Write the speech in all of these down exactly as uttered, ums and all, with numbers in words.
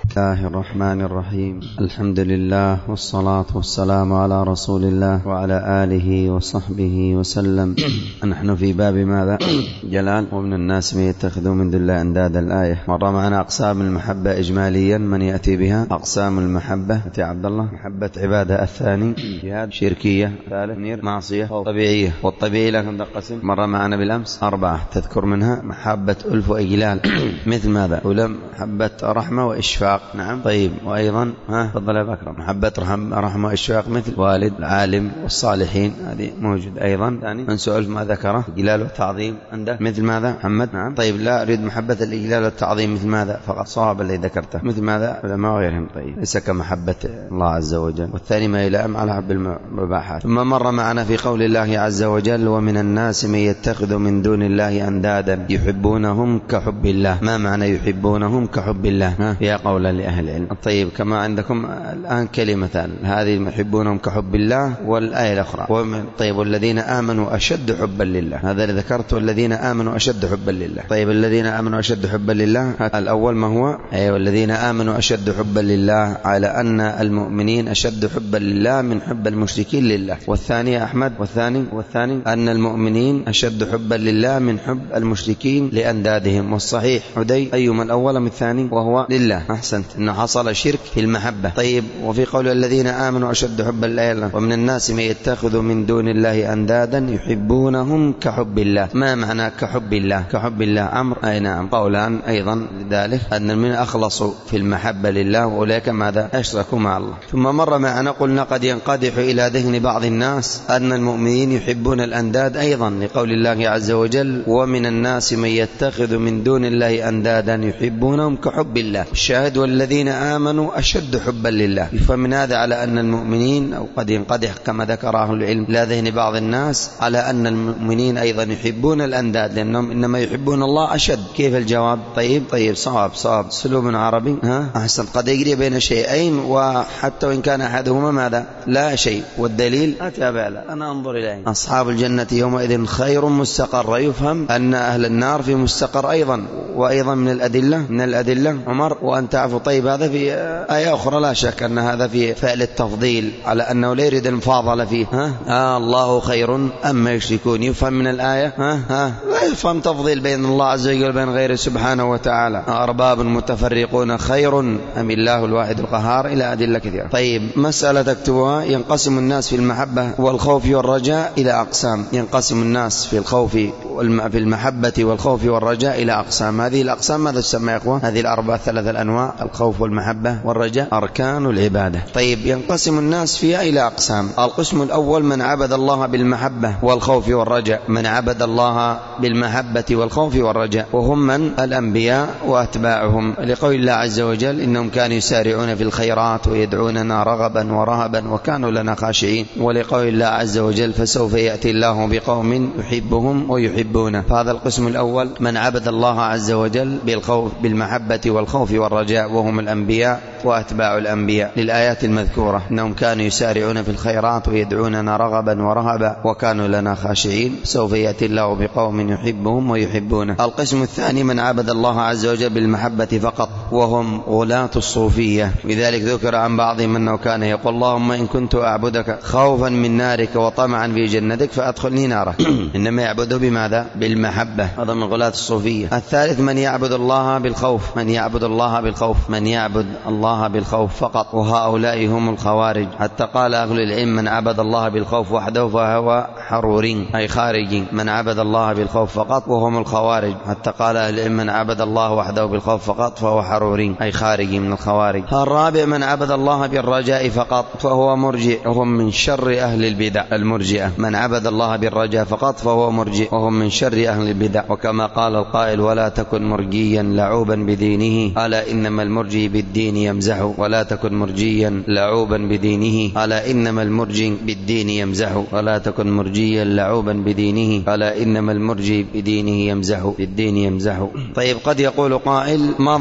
الله الرحمن الرحيم. الحمد لله والصلاة والسلام على رسول الله وعلى آله وصحبه وسلم. نحن في باب ماذا؟ جلال. ومن الناس من يتخذوا من دون الله أندادا. الآية. مر معنا أقسام المحبة إجماليا، من يأتي بها؟ أقسام المحبة يا عبد الله. محبة عبادة. الثاني جهاد. شركية. ثالث نير معصية طبيعية. والطبيعي لكم تنقسم مر معنا بالأمس أربعة تذكر منها محبة ألف وإجلال مثل ماذا؟ ولم محبة رحمة وإشفاق. نعم. طيب. وأيضا ها تفضل يا بكر. محبة رحمة وإشفاق مثل والد العالم والصالحين، هذه موجود. أيضا ثاني من سؤال ما ذكره إجلال والتعظيم عنده مثل ماذا؟ محمد. نعم. طيب. لا أريد محبة الإجلال والتعظيم مثل ماذا؟ فقط صواب الذي ذكرته مثل ماذا؟ علماء وغيرهم. طيب. ليس كمحبة الله عز وجل. والثاني ما يلام على حب المباحات. ثم مر معنا في قول الله عز وجل: ومن الناس من يتخذ من دون الله أندادا يحبونهم كحب الله. ما معنى يحبونهم كحب الله؟ فيها قول لأهل العلم. طيب. كما عندكم الآن كلمتان، هذه يحبونهم كحب الله والآية الأخرى. طيب. والذين آمنوا أشد حبا لله، هذا اللي ذكرت، والذين آمنوا أشد حبا لله. طيب. الذين آمنوا أشد حبا لله، الأول ما هو؟ أي والذين آمنوا أشد حبا لله، على أن المؤمنين أشد حبا لله من حب المشركين لله. والثاني يا أحمد. والثاني والثاني أن المؤمنين أشد حبا لله من حب المشركين لأندادهم. والصحيح عدي أيما الأول من الثاني؟ وهو لله. أحسنت، إنه حصل شرك في المحبة. طيب. وفي قول الذين آمنوا أشد حبا لله: ومن الناس من يتخذ من دون الله أندادا يحبونهم كحب الله. ما معنى كحب الله؟ كحب الله أمر. أي نعم. قولان أيضا لذلك، أن المؤمنين أخلصوا في المحبة لله، وأولئك ماذا؟ أشركوا مع الله. ثم مر معنا قلنا قد ينقدح إلى ذهن بعض الناس أن المؤمنين يحبون الأنداد أيضا، لقول الله عز وجل: ومن الناس من يتخذ من دون الله أندادا يحبونهم كحب الله. الشاهد: والذين آمنوا أشد حبا لله. فمن هذا على أن المؤمنين، أو قد ينقدح كما ذكر أهل العلم لا ذهن بعض الناس، على أن المؤمنين أيضا يحبون الأنداد، لأنهم إنما يحبون الله أشد. كيف الجواب؟ طيب. طيب. صواب صواب. سلوب عربي. ها أحسن. قد يجري بين شيئين، وحتى وإن كان أحدهما ماذا؟ لا شيء. والدليل أتابع له. أنا أنظر إليه. أصحاب الجنة يومئذ خير مستقر. يفهم أن أهل النار في مستقر أيضا. وأيضا من الأدلة من الأدلة عمر وأن تعفو. طيب. هذا في آية أخرى لا شك أن هذا في فعل التفضيل، على أنه لا يريد المفاضلة فيه. ها آه الله خير أما يشركون. يفهم من الآية ها ها لا يفهم تفضيل بين الله عز وجل وبين غيره سبحانه وتعالى. أرباب متفرقون خير أم الله الواحد القهار، إلى أدلة كثيرة. طيب. مسألة تكتبها: ينقسم الناس في المحبة والخوف والرجاء إلى أقسام. ينقسم الناس في الخوف في المحبة والخوف والرجاء إلى أقسام. هذه الأقسام ماذا تسمى يا إخوة؟ هذه الأربعة ثلاثة الأنواع: الخوف والمحبة والرجاء، أركان العبادة. طيب. ينقسم الناس فيها إلى أقسام. القسم الأول: من عبد الله بالمحبة والخوف والرجاء. من عبد الله بالمحبة والخوف والرجاء، وهم من؟ الأنبياء وأتباعهم، لقول الله عز وجل: إنهم كانوا يسارعون في الخيرات ويدعوننا رغبا ورهبا وكانوا لنا خاشعين. ولقول الله عز وجل: فسوف يأتي الله بقوم يحبهم ويحبونه. فهذا القسم الأول: من عبد الله عز وجل بالخوف بالمحبة والخوف والرجاء، وهم الأنبياء وأتباع الأنبياء، للآيات المذكورة: إنهم كانوا يسارعون في الخيرات ويدعوننا رغبا ورهبا وكانوا لنا خاشعين. سوف يأتي الله بقوم يحبهم ويحبونه. القسم الثاني: من عبد الله عز وجل بالمحبة فقط، وهم غلاة الصوفية. لذلك ذكر عن بعضهم أنه كان يقول: اللهم إن كنت أعبدك خوفا من نارك وطمعا في جنتك فأدخلني نارك. إنما يعبده بماذا؟ بالمحبة. هذا من غلاة الصوفية. الثالث: من يعبد الله بالخوف. من يعبد الله بالخوف من يعبد الله بالخوف فقط، وهؤلاء هم الخوارج. حتى قال أهل العلم: من عبد الله بالخوف وحده فهو حروري، أي خارجي. من عبد الله بالخوف فقط، وهم الخوارج. حتى قال أهل العلم: من عبد الله وحده بالخوف فقط فهو حروري، أي خارجي من الخوارج. الرابع: من عبد الله بالرجاء فقط فهو مرجئ، وهم من شر أهل البدع المرجئة. من عبد الله بالرجاء فقط فهو مرجئ، وهم من شر أهل البدع. وكما قال القائل: ولا تكن مرجيا لعوبا بدينه، ألا إنما المرجي بالدين يمزح. ولا تكن مرجيا لعوبا بدينه، ألا إنما المرجي بالدين يمزح. ولا تكن مرجيا لعوبا بدينه، ألا إنما المرجي بدينه يمزح بالدين يمزح. طيب. قد يقول قائل: ما ضابط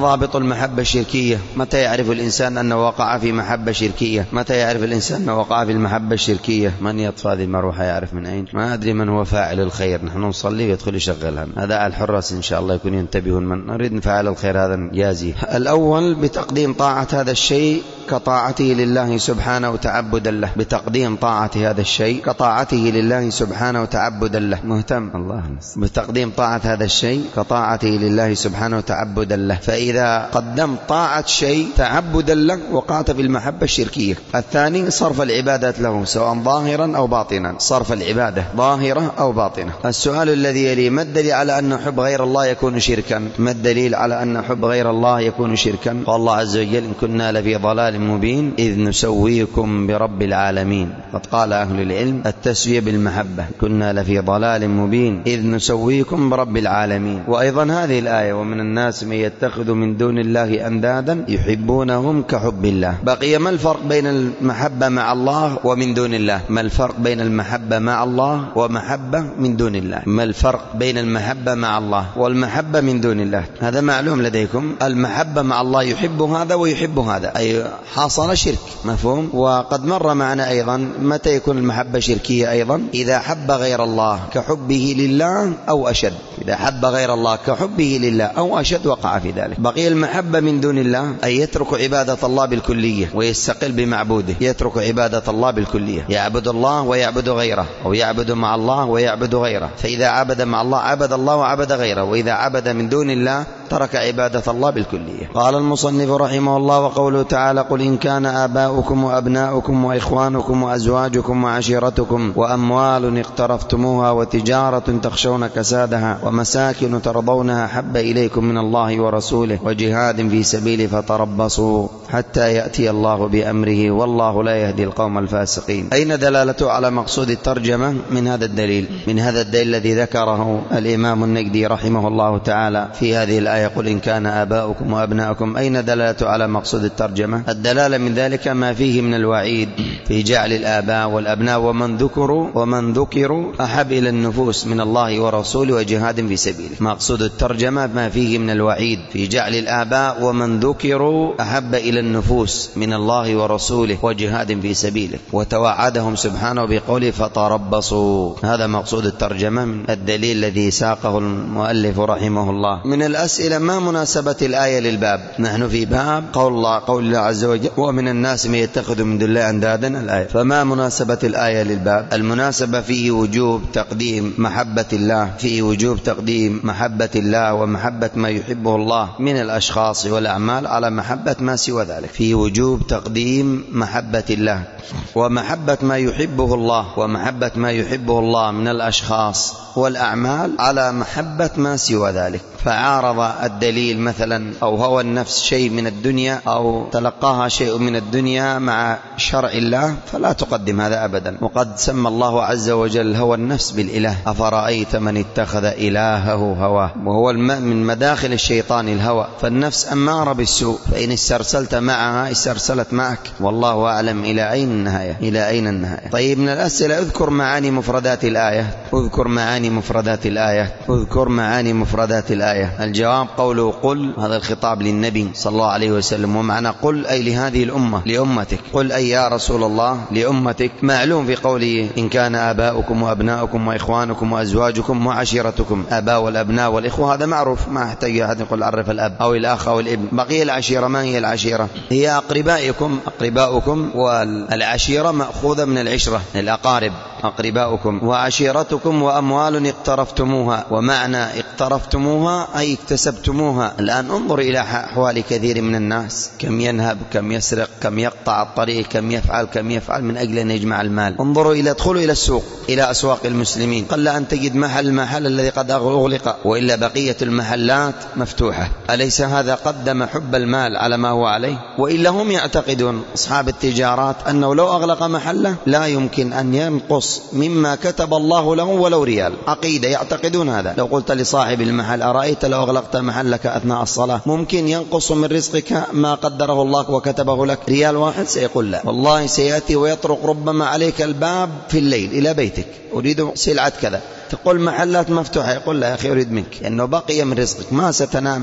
المحبة الشركية. متى يعرف الإنسان أنه وقع في محبة شركية؟ متى يعرف الإنسان أنه وقع في المحبة الشركية؟ من يطفى هذه المروحة يعرف من أين؟ ما أدري من هو فاعل الخير. نحن نصلي ويدخل يشغلها. هذا الحراس إن شاء الله يكون ينتبهون من نريد نفعل الخير هذا جازي. الأول بتقديم طاعة هذا الشيء كطاعته لله سبحانه وتعبدا له، بتقديم طاعة هذا الشيء كطاعته لله سبحانه وتعبدا له. مهتم الله نس. بتقديم طاعة هذا الشيء كطاعته لله سبحانه وتعبدا له. فإذا قدمت طاعة شيء تعبدا له وقعت في المحبة الشركية. الثاني صرف العبادات له سواء ظاهرا أو باطنا، صرف العبادة ظاهرة أو باطنة. السؤال الذي يلي: ما الدليل على أن حب غير الله يكون شركا؟ ما الدليل على أن حب غير الله يكون شركا؟ قال الله عز وجل: إن كنا لفي ضلال مبين إذ نسويكم برب العالمين. قد قال أهل العلم التسوية بالمحبة، كنا لفي ضلال مبين إذ نسويكم برب العالمين. وأيضا هذه الآية: ومن الناس من يتخذ من دون الله أندادا يحبونهم كحب الله. بقي ما الفرق بين المحبة مع الله ومن دون الله؟ ما الفرق بين المحبة مع الله ومحبة من دون الله؟ ما الفرق بين المحبة مع الله والمحبة من دون الله؟ هذا معلوم لديكم. المحبة مع الله يحب هذا ويحب هذا، أي حصل شرك، مفهوم؟ وقد مر معنا أيضا متى يكون المحبة شركية أيضا: إذا حب غير الله كحبه لله أو أشد. إذا حب غير الله كحبه لله أو أشد وقع في ذلك. بقي المحبة من دون الله أي يترك عبادة الله بالكلية ويستقل بمعبوده، يترك عبادة الله بالكلية، يعبد الله ويعبد غيره، أو يعبد مع الله ويعبد غيره. فإذا عبد مع الله عبد الله وعبد غيره، وإذا عبد من دون الله ترك عبادة الله بالكلية. قال المصنف رحمه الله: وقوله تعالى: قل إن كان آباؤكم وأبناؤكم وإخوانكم وأزواجكم وعشيرتكم وأموال اقترفتموها وتجارة تخشون كسادها ومساكن ترضونها حب إليكم من الله ورسوله وجهاد في سبيله فتربصوا حتى يأتي الله بأمره والله لا يهدي القوم الفاسقين. أين دلالته على مقصود الترجمة من هذا الدليل؟ من هذا الدليل الذي ذكره الإمام النجدي رحمه الله تعالى في هذه الآية: قل إن كان آباؤكم وأبناؤكم. أين دلالته على مقصود الترجمة؟ الدلالة من ذلك ما فيه من الوعيد في جعل الآباء والأبناء ومن ذكروا ومن ذكروا أحب إلى النفوس من الله ورسوله وجهاد في سبيله. مقصود الترجمة ما فيه من الوعيد في جعل الآباء ومن ذكروا أحب إلى النفوس من الله ورسوله وجهاد في سبيله، وتوعدهم سبحانه بقوله فتربصوا. هذا مقصود الترجمة من الدليل الذي ساقه المؤلف رحمه الله. من الأسئلة: ما مناسبة الآية للباب؟ نحن في باب قول الله قول الله عز وجل: ومن الناس من يتخذ من دون الله أندادا، الآية. فما مناسبة الآية للباب؟ المناسبة فيه وجوب تقديم محبة الله، فيه وجوب تقديم محبة الله ومحبة ما يحبه الله من الأشخاص والأعمال على محبة ما سوى ذلك. فيه وجوب تقديم محبة الله ومحبة ما يحبه الله ومحبة ما يحبه الله من الأشخاص والأعمال على محبة ما سوى ذلك. فعارض الدليل مثلا أو هوى النفس شيء من الدنيا أو تلقاها شيء من الدنيا مع شرع الله فلا تقدم هذا أبدا. وقد سمى الله عز وجل هوى النفس بالإله: أفرأيت من اتخذ إلهه هواه. وهو من مداخل الشيطان الهوى، فالنفس أمارة بالسوء، فإن استرسلت معها استرسلت معك، والله أعلم إلى أين النهاية. إلى أين النهاية؟ طيب، من الأسئلة: اذكر معاني مفردات الآية. اذكر معاني مفردات الآية. اذكر معاني مفردات الآية. الجواب: قوله قل، هذا الخطاب للنبي صلى الله عليه وسلم، ومعنى قل أي لهذه الأمة، لأمتك. قل أي يا رسول الله لأمتك. معلوم في قوله: إن كان آباؤكم وأبناؤكم وإخوانكم وأزواجكم وعشيرتكم. آباء والأبناء والإخوة هذا معروف، ما يحتاج أحد يقول عرف الأب أو الأخ أو الابن. بقي العشيرة. ما هي العشيرة؟ هي أقربائكم. أقرباؤكم، والعشيرة مأخوذة من العشرة، الأقارب، أقرباؤكم. وعشيرتكم وأموال اقترفتموها. ومعنى اقترفتموها أي اكتسبتموها. الآن انظر إلى أحوال كثير من الناس، كم ينهب، كم يسرق، كم يقطع الطريق، كم يفعل كم يفعل من أجل أن يجمع المال. انظروا إلى ادخلوا إلى السوق، إلى أسواق المسلمين، قل أن تجد محل محل الذي قد أغلق، وإلا بقية المحلات مفتوحة. أليس هذا قدم حب المال على ما هو عليه؟ وإلا هم يعتقدون أصحاب التجارات أنه لو أغلق محله لا يمكن أن ينقص مما كتب الله له ولو ريال. عقيدة يعتقدون هذا. لو قلت لصاحب المحل: أرأيت لو أغلقت محلك أثناء الصلاة ممكن ينقص من رزقك ما قدره الله وكتبه لك ريال واحد؟ سيقول لا، والله سيأتي ويطرق ربما عليك الباب في الليل إلى بيتك: أريد سلعة كذا. تقول محلات مفتوحة، يقول لا يا أخي أريد منك، لأنه بقي من رزقك، ما ستنام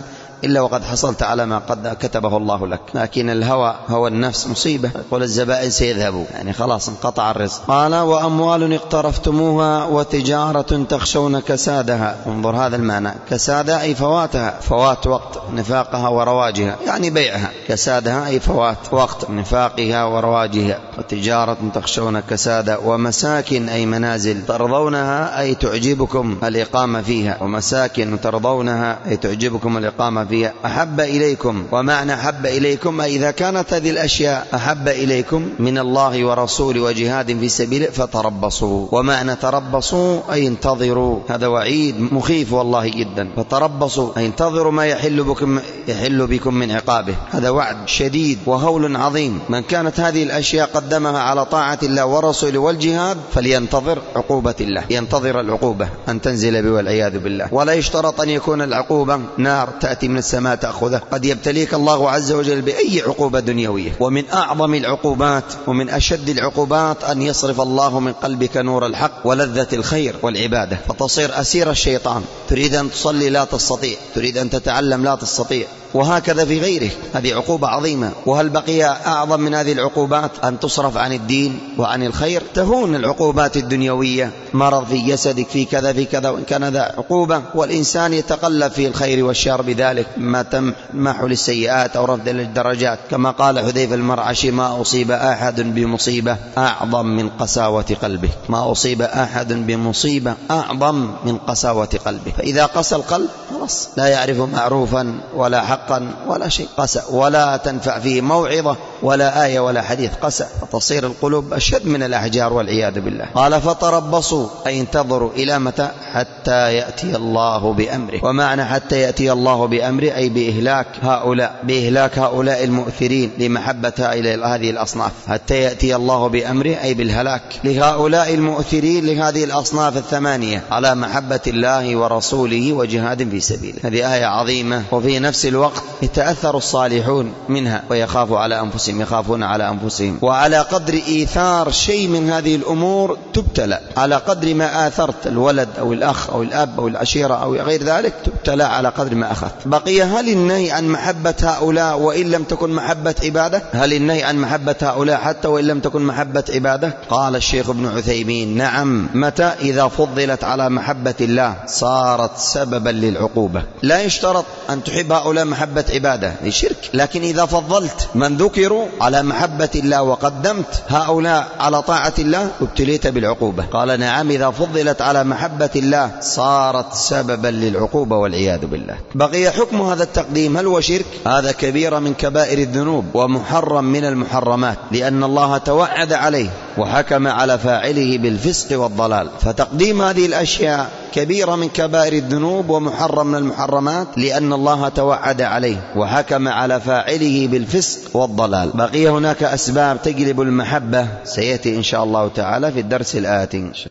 إلا وقد حصلت على ما قد كتبه الله لك. لكن الهوى هوى النفس مصيبة، يقول الزبائن سيذهبوا، يعني خلاص انقطع الرزق. قال وأموال اقترفتموها وتجارة تخشون كسادها. انظر هذا المعنى، كسادها أي فواتها، فوات وقت نفاقها ورواجها، يعني بيعها. كسادها أي فوات وقت نفاقها ورواجها. وتجارة تخشون كسادها. ومساكن أي منازل ترضونها أي تعجبكم الإقامة فيها. ومساكن ترضونها أي تعجبكم الإقامة فيها. أحب إليكم، ومعنى أحب إليكم أي إذا كانت هذه الأشياء أحب إليكم من الله ورسوله وجهاد في سبيله فتربصوا. ومعنى تربصوا أي انتظروا، هذا وعيد مخيف والله جدا. فتربصوا أي انتظروا ما يحل بكم, يحل بكم من عقابه. هذا وعد شديد وهول عظيم. من كانت هذه الأشياء قدمها على طاعة الله ورسوله والجهاد فلينتظر عقوبة الله، ينتظر العقوبة أن تنزل به والعياذ بالله. ولا يشترط أن يكون العقوبة نار تأتي من السماء تأخذه، قد يبتليك الله عز وجل بأي عقوبة دنيوية. ومن أعظم العقوبات ومن أشد العقوبات أن يصرف الله من قلبك نور الحق ولذة الخير والعبادة، فتصير أسير الشيطان. تريد أن تصلي لا تستطيع، تريد أن تتعلم لا تستطيع، وهكذا في غيره. هذه عقوبة عظيمة. وهل بقي أعظم من هذه العقوبات أن تصرف عن الدين وعن الخير؟ تهون العقوبات الدنيوية، مرض في جسدك، في كذا في كذا، وإن كان ذا عقوبة، والإنسان يتقلب في الخير والشر بذلك، ما تمح للسيئات أو رفض للدرجات. كما قال حذيفة المرعشي ما أصيب أحد بمصيبة أعظم من قساوة قلبه. ما أصيب أحد بمصيبة أعظم من قساوة قلبه. فإذا قسى القلب خلاص لا يعرف معروفا ولا حقا ولا شيء، قسى، ولا تنفع فيه موعظة ولا آية ولا حديث، قسى، فتصير القلوب أشد من الأحجار والعياذ بالله. قال فتربصوا أي انتظروا إلى متى؟ حتى يأتي الله بأمره. ومعنى حتى يأتي الله بأمره أي بإهلاك هؤلاء، بإهلاك هؤلاء المؤثرين لمحبة هذه الأصناف. حتى يأتي الله بأمره أي بالهلاك لهؤلاء المؤثرين لهذه الأصناف الثمانية على محبة الله ورسوله وجهاد في سبيله. هذه آية عظيمة، وفي نفس الوقت يتأثر الصالحون منها ويخافوا على أنفسهم، يخافون على أنفسهم. وعلى قدر إيثار شيء من هذه الأمور تبتلى، على قدر ما آثرت الولد أو الأخ أو الأب أو العشيرة أو غير ذلك تبتلى على قدر ما أخذت. بقي هل النهي عن محبة هؤلاء وإن لم تكن محبة عبادة؟ هل النهي عن محبة هؤلاء حتى وإن لم تكن محبة عبادة؟ قال الشيخ ابن عثيمين نعم، متى؟ إذا فضلت على محبة الله صارت سببا للعقوبة. لا يشترط أن تحب هؤلاء محبة عبادة لشرك، لكن إذا فضلت من ذكروا على محبة الله وقدمت هؤلاء على طاعة الله ابتليت بالعقوبة. قال نعم، إذا فضلت على محبة الله صارت سببا للعقوبة والعياذ بالله. بقي حكم هذا التقديم، هل هو شرك؟ هذا كبيرة من كبائر الذنوب ومحرم من المحرمات، لأن الله توعد عليه وحكم على فاعله بالفسق والضلال. فتقديم هذه الأشياء كبيرة من كبائر الذنوب ومحرم من المحرمات، لأن الله توعد عليه وحكم على فاعله بالفسق والضلال. بقي هناك أسباب تجلب المحبة، سيأتي إن شاء الله تعالى في الدرس الآتي.